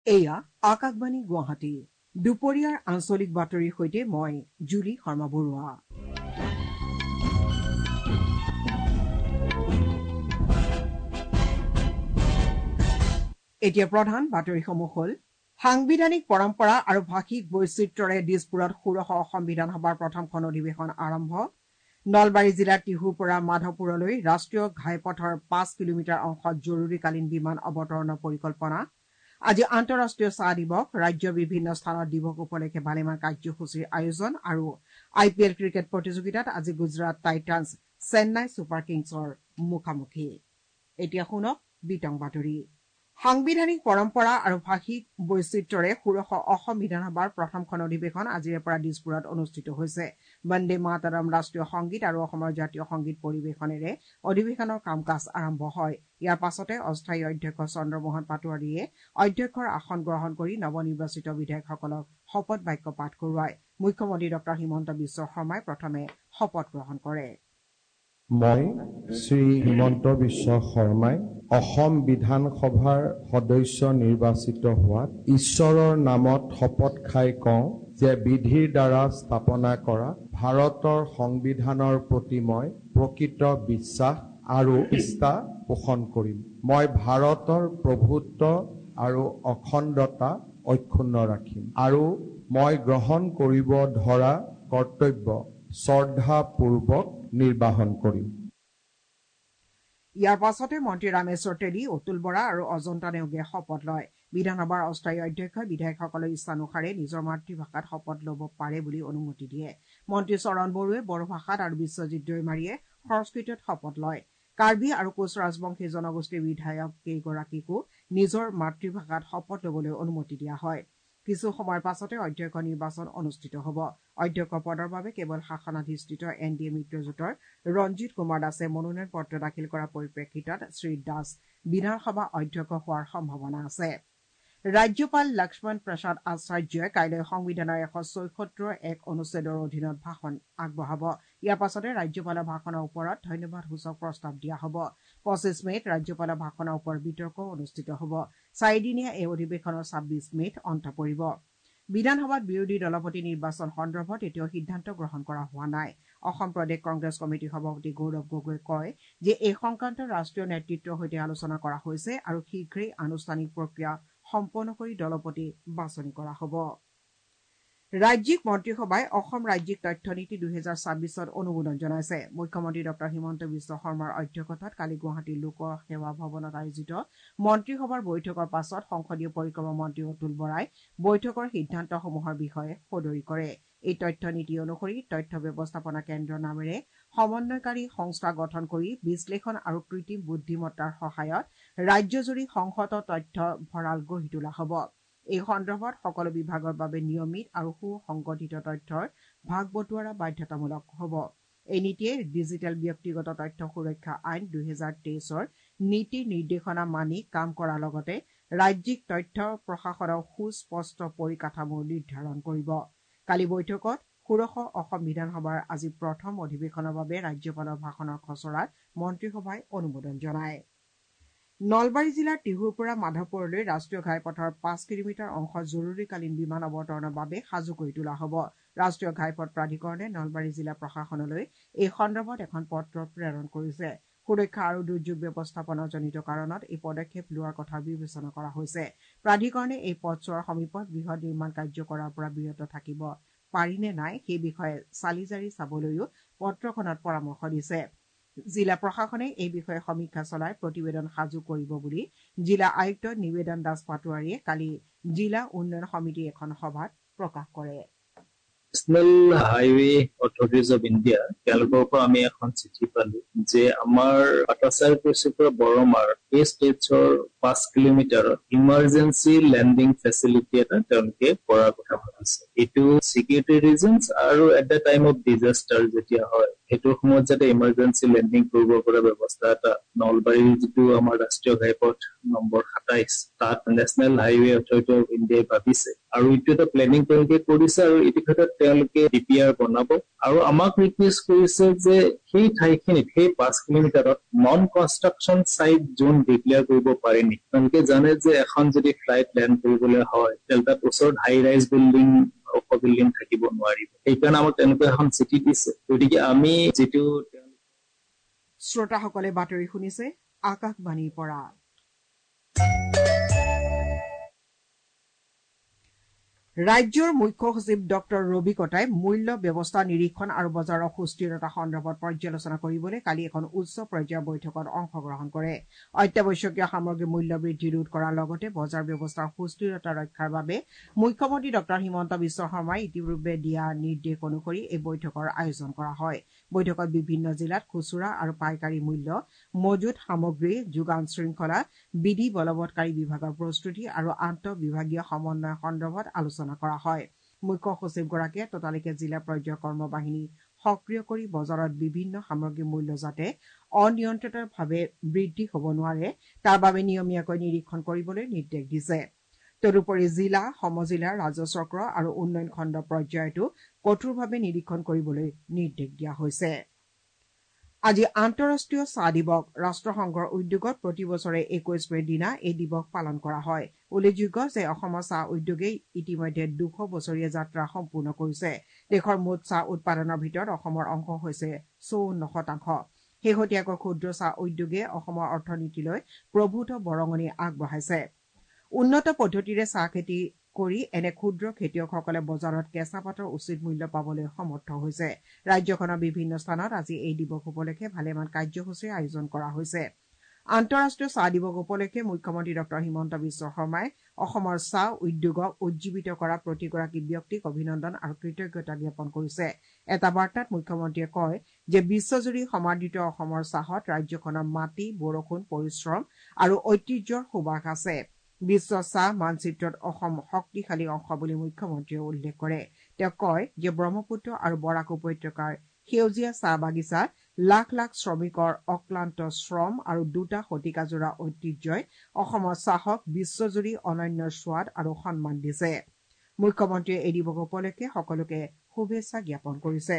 এয়া আকাশবাণী গুৱাহাটী দুপৰীয়াৰ আঞ্চলিক বাতৰিৰ সৈতে মই জুলি শৰ্মা বৰুৱা। এতিয়া প্ৰধান বাতৰিসমূহ হ'ল সাংবিধানিক পৰম্পৰা আৰু ভাষিক বৈচিত্ৰ্যৰে দিছপুৰত ষোড়শ অসম বিধানসভাৰ প্ৰথমখন অধিৱেশন আৰম্ভ। নলবাৰী জিলাৰ টিহুৰ পৰা মাধৱপুৰলৈ ৰাষ্ট্ৰীয় ঘাইপথৰ 5 কিলোমিটাৰ অংশত জৰুৰীকালীন বিমান অৱতৰণৰ পৰিকল্পনা। আজি আন্তঃৰাষ্ট্ৰীয় চাহ দিৱস। ৰাজ্যৰ বিভিন্ন স্থানত দিৱস উপলক্ষে ভালেমান কাৰ্যসূচীৰ আয়োজন আৰু IPL ক্ৰিকেট প্ৰতিযোগিতাত আজি গুজৰাট টাইটান্ছ চেন্নাই ছুপাৰ কিংছৰ মুখামুখি। এতিয়া শুনক বিতং বাতৰি। সাংবিধানিক পৰম্পৰা আৰু ভাষিক বৈচিত্ৰ্যৰে ষোড়শ অসম বিধানসভাৰ প্ৰথমখন অধিৱেশন আজিৰে পৰা দিছপুৰত অনুষ্ঠিত হৈছে। বন্দে মাতৰম ৰাষ্ট্ৰীয় সংগীত আৰু অসমৰ জাতীয় সংগীত পৰিৱেশনেৰে অধিৱেশনৰ কাম কাজ আৰম্ভ হয়। ইয়াৰ পাছতে অস্থায়ী অধ্যক্ষ চন্দ্ৰমোহন পাটোৱাৰীয়ে অধ্যক্ষৰ আসন গ্ৰহণ কৰি নৱনিৰ্বাচিত বিধায়কসকলক শপত বাক্য পাঠ কৰোৱায়। মুখ্যমন্ত্ৰী ডঃ হিমন্ত বিশ্ব শৰ্মাই প্ৰথমে শপত গ্ৰহণ কৰে। মই শ্ৰী হিমন্ত বিশ্ব শৰ্মাই অসম বিধানসভাৰ সদস্য নিৰ্বাচিত হোৱাত ঈশ্বৰৰ নামত শপত খাই কওঁ যে বিধিৰ দ্বাৰা স্থাপনা কৰা ভাৰতৰ সংবিধানৰ প্ৰতি মই প্ৰকৃত বিশ্বাস আৰু নিষ্ঠা পোষণ কৰিম। মই ভাৰতৰ প্ৰভুত্ব আৰু অখণ্ডতা অক্ষুণ্ণ ৰাখিম আৰু মই গ্ৰহণ কৰিব ধৰা কৰ্তব্য শ্ৰদ্ধাপূৰ্বক নিৰ্বাহন কৰিম। ইয়াৰ পাছতে মন্ত্ৰী ৰামেশ্বৰ তেলী, অতুল বৰা আৰু অজন্তা নেওগে শপত লয়। বিধানসভাৰ অস্থায়ী অধ্যক্ষই বিধায়কসকলৰ ইচ্ছানুসাৰে নিজৰ মাতৃভাষাত শপত ল'ব পাৰে বুলি অনুমতি দিয়ে। মন্ত্ৰী চৰণ বড়োৱে বড়ো ভাষাত আৰু বিশ্বজিৎ দৈমাৰীয়ে সংস্কৃতত শপত লয়। কাৰ্বি আৰু কোচ ৰাজবংশী জনগোষ্ঠীৰ বিধায়ক কেইগৰাকীকো নিজৰ মাতৃভাষাত শপত ল'বলৈ অনুমতি দিয়া হয়। কিছু সময়ৰ পাছতে অধ্যক্ষ নিৰ্বাচন অনুষ্ঠিত হ'ব। অধ্যক্ষ পদৰ বাবে কেৱল শাসনাধিষ্ঠিত NDA মিত্ৰজোঁটৰ ৰঞ্জিত কুমাৰ দাসে মনোনয়ন পত্ৰ দাখিল কৰাৰ পৰিপ্ৰেক্ষিতত শ্ৰীদাস বিধানসভা অধ্যক্ষ হোৱাৰ সম্ভাৱনা আছে। ৰাজ্যপাল লক্ষ্মণ প্ৰসাদ আচাৰ্যই কাইলৈ সংবিধানৰ 174 অনুচ্ছেদৰ অধীনত ভাষণ আগবঢ়াব। ইয়াৰ পাছতে ৰাজ্যপালৰ ভাষণৰ ওপৰত ধন্যবাদসূচক প্ৰস্তাৱ দিয়া হ'ব। 25 মেত ৰাজ্যপালৰ ভাষণৰ ওপৰত বিতৰ্ক অনুষ্ঠিত হ'ব। 4 দিনীয়া এই অধিৱেশনৰ 26 মেত অন্ত পৰিব। বিধানসভাত বিৰোধী দলপতি নিৰ্বাচন সন্দৰ্ভত এতিয়াও সিদ্ধান্ত গ্ৰহণ কৰা হোৱা নাই। অসম প্ৰদেশ কংগ্ৰেছ কমিটিৰ সভাপতি গৌৰৱ গগৈয়ে কয় যে এই সংক্ৰান্তত ৰাষ্ট্ৰীয় নেতৃত্বৰ সৈতে আলোচনা কৰা হৈছে আৰু শীঘ্ৰেই আনুষ্ঠানিক প্ৰক্ৰিয়া সম্পন্ন কৰি দলপতি বাছনি কৰা হ'ব। ৰাজ্যিক মন্ত্ৰীসভাই অসম ৰাজ্যিক তথ্য নীতি 2026ত অনুমোদন জনাইছে। মুখ্যমন্ত্ৰী ডঃ হিমন্ত বিশ্ব শৰ্মাৰ অধ্যক্ষতাত কালি গুৱাহাটীৰ লোক সেৱা ভৱনত আয়োজিত মন্ত্ৰীসভাৰ বৈঠকৰ পাছত সংসদীয় পৰিক্ৰমা মন্ত্ৰী অতুল বৰাই বৈঠকৰ সিদ্ধান্তসমূহৰ বিষয়ে সদৰি কৰে। এই তথ্য নীতি অনুসৰি তথ্য ব্যৱস্থাপনা কেন্দ্ৰ নামেৰে সমন্বয়কাৰী সংস্থা গঠন কৰি বিশ্লেষণ আৰু কৃত্ৰিম বুদ্ধিমত্তাৰ সহায়ত ৰাজ্যজুৰি সংহত তথ্য ভঁৰাল গঢ়ি তোলা হ'ব। এই সন্দৰ্ভত সকলো বিভাগৰ বাবে নিয়মিত আৰু সুসংগঠিত তথ্যৰ ভাগ বটোৱাৰা বাধ্যতামূলক হ'ব। এই নীতিয়ে ডিজিটেল ব্যক্তিগত তথ্য সুৰক্ষা আইন 2023ৰ নীতি নিৰ্দেশনা মানি কাম কৰাৰ লগতে ৰাজ্যিক তথ্য প্ৰশাসনৰ সুস্পষ্ট পৰিকাঠামো নিৰ্ধাৰণ কৰিব। কালি বৈঠকত ষোড়শ অসম বিধানসভাৰ আজি প্ৰথম অধিৱেশনৰ বাবে ৰাজ্যপালৰ ভাষণৰ খচৰাত মন্ত্ৰীসভাই অনুমোদন জনায়। নলবাৰী জিলাৰ টিহুৰ পৰা মাধৱপুৰলৈ ৰাষ্ট্ৰীয় ঘাইপথৰ 5 কিলোমিটাৰ অংশত জৰুৰীকালীন বিমান অৱতৰণৰ বাবে সাজু কৰি তোলা হ'ব। ৰাষ্ট্ৰীয় ঘাইপথ প্ৰাধিকৰণে নলবাৰী জিলা প্ৰশাসনলৈ এই সন্দৰ্ভত এখন পত্ৰ প্ৰেৰণ কৰিছে। সুৰক্ষা আৰু দুৰ্যোগ ব্যৱস্থাপনাজনিত কাৰণত এই পদক্ষেপ লোৱাৰ কথা বিবেচনা কৰা হৈছে। প্ৰাধিকৰণে এই পথছোৱাৰ সমীপত বৃহৎ নিৰ্মাণ কাৰ্য কৰাৰ পৰা বিৰত থাকিব পাৰি নে নাই সেই বিষয়ে চালি জাৰি চাবলৈও পত্ৰখনত পৰামৰ্শ দিছে। জিলা প্ৰশাসনে এই বিষয়ে সমীক্ষা চলাই প্ৰতিবেদন সাজু কৰিব বুলি জিলা আয়ুক্ত নিবেদন দাস পাটোৱাৰীয়ে কালি জিলা উন্নয়ন সমিতিৰ এখন সভাত প্ৰকাশ কৰে। National highway authorities of India তেওঁলোকৰ পৰা আমি এখন চিঠি পালো যে আমাৰ আটাচাৰ কৈছিল পৰা বৰমাৰ এই ষ্টেটছৰ 5 কিলোমিটাৰত ইমাৰ্জেঞ্চি লেণ্ডিং ফেচিলিটি এটা তেওঁলোকে কৰাৰ কথা ভাবিছে। এইটো চিকিউৰিটি ৰিজনছ আৰু at the time of disaster যেতিয়া হয় সেইটো সময়ত যাতে ইমাৰ্জেঞ্চি লেণ্ডিং কৰিব পৰা ব্যৱস্থা এটা নলবাৰীৰ যিটো আমাৰ ৰাষ্ট্ৰীয় ঘাইপথ নম্বৰ 27 তাত নেশ্যনেল হাইৱে অথৰিটি অফ ইণ্ডিয়াই ভাবিছে আৰু এইটো এটা প্লেনিং তেওঁলোকে কৰিছে আৰু এই ক্ষেত্ৰত তেওঁলোকে ডিপিআৰ বনাব আৰু আমাক ৰিকুৱেষ্ট কৰিছে যে সেই ঠাইখিনিত সেই 5 কিলোমিটাৰত non construction site zone declare কৰিব পাৰে নেকি তেওঁলোকে জানে যে এখন যদি ফ্লাইট লেণ্ড কৰিবলৈ হয় তেন্তে তাত ওচৰত হাই ৰাইজ বিল্ডিং বিল্ডিং থাকিব নোৱাৰিব সেইকাৰণে আমাক তেনেকুৱা এখন চিঠি দিছে গতিকে আমি যিটো শ্ৰোতাসকলে বাতৰি শুনিছে আকাশবাণীৰ পৰা ৰাজ্যৰ মুখ্য সচিব ডক্টৰ ৰবি কটাই মূল্য ব্যৱস্থা নিৰীক্ষণ আৰু বজাৰৰ সুস্থিৰতা সন্দৰ্ভত পৰ্যালোচনা কৰিবলৈ কালি এখন উচ্চ পৰ্যায়ৰ বৈঠকত অংশগ্ৰহণ কৰে অত্যাৱশ্যকীয় সামগ্ৰীৰ মূল্য বৃদ্ধি ৰোধ কৰাৰ লগতে বজাৰ ব্যৱস্থাৰ সুস্থিৰতা ৰক্ষাৰ বাবে মুখ্যমন্ত্ৰী ডক্টৰ হিমন্ত বিশ্ব শৰ্মাই ইতিপূৰ্বে দিয়া নিৰ্দেশ অনুসৰি এই বৈঠকৰ আয়োজন কৰা হয় বৈঠকত বিভিন্ন জিলাত খুচুৰা আৰু পাইকাৰী মূল্য মজুত সামগ্ৰী যোগান শৃংখলা বিধি বলবৎকাৰী বিভাগৰ প্ৰস্তুতি আৰু আন্তঃবিভাগীয় সমন্বয় সন্দৰ্ভত আলোচনা কৰা হয় মুখ্য সচিবগৰাকীয়ে ততালিকে জিলা পৰ্যায়ৰ কৰ্মবাহিনী সক্ৰিয় কৰি বজাৰত বিভিন্ন সামগ্ৰীৰ মূল্য যাতে অনিয়ন্ত্ৰিতভাৱে বৃদ্ধি হ'ব নোৱাৰে তাৰ বাবে নিয়মীয়াকৈ নিৰীক্ষণ কৰিবলৈ নিৰ্দেশ দিছে তদুপৰি জিলা সমজিলা ৰাজচক্ৰ আৰু উন্নয়ন খণ্ড পৰ্যায়তো কঠোৰভাৱে নিৰীক্ষণ কৰিবলৈ নিৰ্দেশ দিয়া হৈছে আজি আন্তঃৰাষ্ট্ৰীয় চাহ দিৱস ৰাষ্ট্ৰসংঘৰ উদ্যোগত প্ৰতি বছৰে 21 মেৰ দিনা এই দিৱস পালন কৰা হয় উল্লেখযোগ্য যে অসমৰ চাহ উদ্যোগে ইতিমধ্যে 200 বছৰীয়া যাত্ৰা সম্পূৰ্ণ কৰিছে দেশৰ মুঠ চাহ উৎপাদনৰ ভিতৰত অসমৰ অংশ হৈছে 54%। শেহতীয়াকৈ ক্ষুদ্ৰ চাহ উদ্যোগে অসমৰ অৰ্থনীতিলৈ প্ৰভূত বৰঙণি আগবঢ়াইছে উন্নত পদ্ধতিৰে চাহ খেতি কৰি এনে ক্ষুদ্ৰ খেতিয়কসকলে বজাৰত কেঁচা পাতৰ উচিত মূল্য পাবলৈ সমৰ্থ হৈছে ৰাজ্যখনৰ বিভিন্ন স্থানত আজি এই দিৱস উপলক্ষে ভালেমান কাৰ্যসূচীৰ আয়োজন কৰা হৈছে আন্তঃৰাষ্ট্ৰীয় চাহ দিৱস উপলক্ষে মুখ্যমন্ত্ৰী ডক্টৰ হিমন্ত বিশ্ব শৰ্মাই অসমৰ চাহ উদ্যোগক উজ্জীৱিত কৰা প্ৰতিগৰাকী ব্যক্তিক অভিনন্দন আৰু কৃতজ্ঞতা জ্ঞাপন কৰিছে এটা বাৰ্তাত মুখ্যমন্ত্ৰীয়ে কয় যে বিশ্বজুৰি সমাদৃত অসমৰ চাহত ৰাজ্যখনৰ মাটি বৰষুণ পৰিশ্ৰম আৰু ঐতিহ্যৰ সুবাস আছে বিশ্ব চাহ মানচিত্ৰত অসম শক্তিশালী অংশ বুলি মুখ্যমন্ত্ৰীয়ে উল্লেখ কৰে তেওঁ কয় যে ব্ৰহ্মপুত্ৰ আৰু বৰাক উপত্যকাৰ সেউজীয়া চাহ বাগিচা লাখ লাখ শ্ৰমিকৰ অক্লান্ত শ্ৰম আৰু 2টা শতিকাজোৰা ঐতিহ্যই অসমৰ চাহক বিশ্বজুৰি অনন্য সোৱাদ আৰু সন্মান দিছে মুখ্যমন্ত্ৰীয়ে এই দিৱস উপলক্ষে সকলোকে শুভেচ্ছা জ্ঞাপন কৰিছে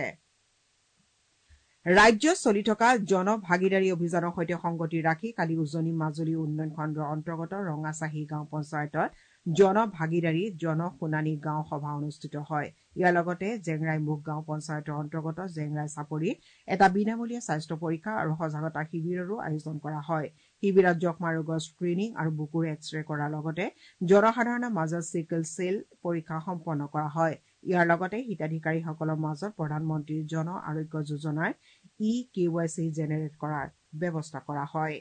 ৰাজ্যত চলি থকা জনভাগিদাৰী অভিযানৰ সৈতে সংগতি ৰাখি কালি উজনি মাজুলী উন্নয়ন খণ্ডৰ অন্তৰ্গত ৰঙাচাহী গাঁও পঞ্চায়তত জনভাগিদাৰী জনশুনানি গাঁও সভা অনুষ্ঠিত হয় ইয়াৰ লগতে জেংৰাই মুখ গাঁও পঞ্চায়তৰ অন্তৰ্গত জেংৰাই চাপৰি এটা বিনামূলীয়া স্বাস্থ্য পৰীক্ষা আৰু সজাগতা শিবিৰৰো আয়োজন কৰা হয় শিবিৰত যক্ষ্মা ৰোগৰ স্ক্ৰিনিং আৰু বুকুৰ এক্সৰে কৰাৰ লগতে জনসাধাৰণৰ মাজত চিকেল চেল পৰীক্ষা সম্পন্ন কৰা হয় ইয়াৰ লগতে হিতাধিকাৰীসকলৰ মাজত প্ৰধানমন্ত্ৰী জন আৰোগ্য যোজনাৰ EKYC জেনেৰেট কৰাৰ ব্যৱস্থা কৰা হয়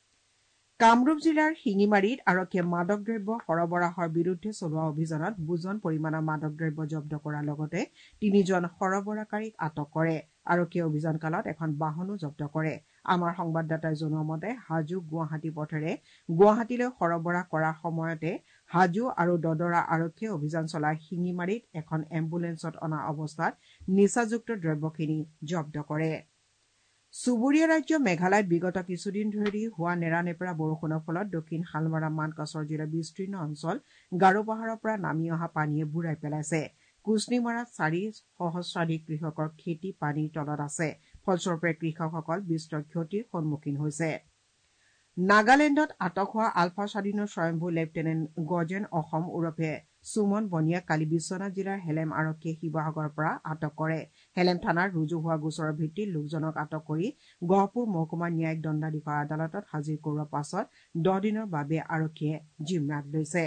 কামৰূপ জিলাৰ শিঙিমাৰীত আৰক্ষীয়ে মাদক দ্ৰব্য সৰবৰাহৰ বিৰুদ্ধে চলোৱা অভিযানত বুজন পৰিমাণৰ মাদক দ্ৰব্য জব্দ কৰাৰ লগতে 3জন সৰবৰাহকাৰীক আটক কৰে আৰক্ষীয়ে অভিযানকালত এখন বাহনো জব্দ কৰে আমাৰ সংবাদদাতাই জনোৱা মতে হাজো গুৱাহাটী পথেৰে গুৱাহাটীলৈ সৰবৰাহ কৰাৰ সময়তে হাজো আৰু দদৰা আৰক্ষীয়ে অভিযান চলাই শিঙিমাৰীত এখন এম্বুলেন্সত অনা অৱস্থাত নিচাযুক্ত দ্ৰব্যখিনি জব্দ কৰে চুবুৰীয়া ৰাজ্য মেঘালয়ত বিগত কিছুদিন ধৰি হোৱা নেৰানেপেৰা বৰষুণৰ ফলত দক্ষিণ হালমাৰা মানকাছৰ জিলাৰ বিস্তীৰ্ণ অঞ্চল গাৰো পাহাৰৰ পৰা নামি অহা পানীয়ে বুৰাই পেলাইছে কুচনিমাৰাত 4 সহস্ৰাধিক কৃষকৰ খেতি পানীৰ তলত আছে ফলস্বৰূপে কৃষকসকল বিস্তৰ ক্ষতিৰ সন্মুখীন হৈছে নাগালেণ্ডত আটক হোৱা আলফা স্বাধীনৰ স্বয়ম্ভু লেফটেনেণ্ট গজেন অসম ওৰফে সুমন বনিয়াক কালি বিশ্বনাথ জিলাৰ হেলেম আৰক্ষীয়ে শিৱসাগৰৰ পৰা আটক কৰে হেলেম থানাৰ ৰুজু হোৱা গোচৰৰ ভিত্তিত লোকজনক আটক কৰি গহপুৰ মহকুমা ন্যায়িক দণ্ডাধীশৰ আদালতত হাজিৰ কৰোৱাৰ পাছত 10 দিনৰ বাবে আৰক্ষীয়ে জিম্মাত লৈছে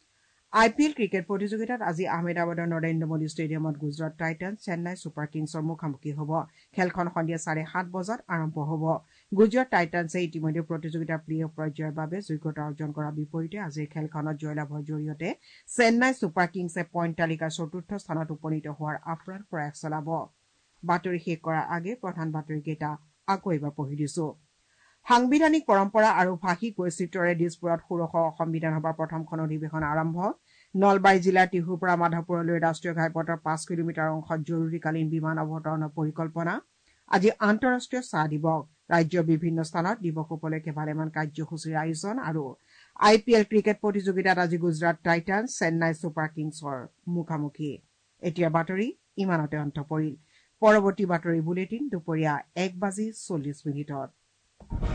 IPL ক্ৰিকেট প্ৰতিযোগিতাত আজি আহমেদাবাদৰ নৰেন্দ্ৰ মোদী ষ্টেডিয়ামত গুজৰাট টাইটান্স চেন্নাই ছুপাৰ কিংছৰ মুখামুখি হ'ব খেলখন সন্ধিয়া 7:30 বজাত আৰম্ভ হ'ব গুজৰাট টাইটান্সে ইতিমধ্যে প্ৰতিযোগিতাৰ প্লে অফ পৰ্যায়ৰ বাবে যোগ্যতা অৰ্জন কৰাৰ বিপৰীতে আজিৰ খেলখনত জয়লাভৰ জৰিয়তে চেন্নাই ছুপাৰ কিংছে পইণ্ট তালিকাৰ 4ৰ্থ স্থানত উপনীত হোৱাৰ আপ্ৰাণ প্ৰয়াস চলাব বাতৰি শেষ কৰাৰ আগেয়ে প্ৰধান বাতৰিকেইটা আকৌ এবাৰ পঢ়ি দিছো সাংবিধানিক পৰম্পৰা আৰু ভাষিক বৈচিত্ৰ্যৰে দিছপুৰত ষোড়শ অসম বিধানসভাৰ প্ৰথমখন অধিৱেশন আৰম্ভ নলবাৰী জিলাৰ টিহুৰ পৰা মাধৱপুৰলৈ ৰাষ্ট্ৰীয় ঘাইপথৰ 5 কিলোমিটাৰ অংশত জৰুৰীকালীন বিমান অৱতৰণৰ পৰিকল্পনা আজি আন্তঃৰাষ্ট্ৰীয় চাহ দিৱস ৰাজ্যৰ বিভিন্ন স্থানত দিৱস উপলক্ষে ভালেমান কাৰ্যসূচীৰ আয়োজন আৰু IPL ক্ৰিকেট প্ৰতিযোগিতাত আজি গুজৰাট টাইটান্স চেন্নাই ছুপাৰ কিংছৰ মুখামুখি এতিয়া বাতৰি ইমানতে অন্ত পৰিল পৰৱৰ্তী বাতৰি বুলেটিন দুপৰীয়া 1:40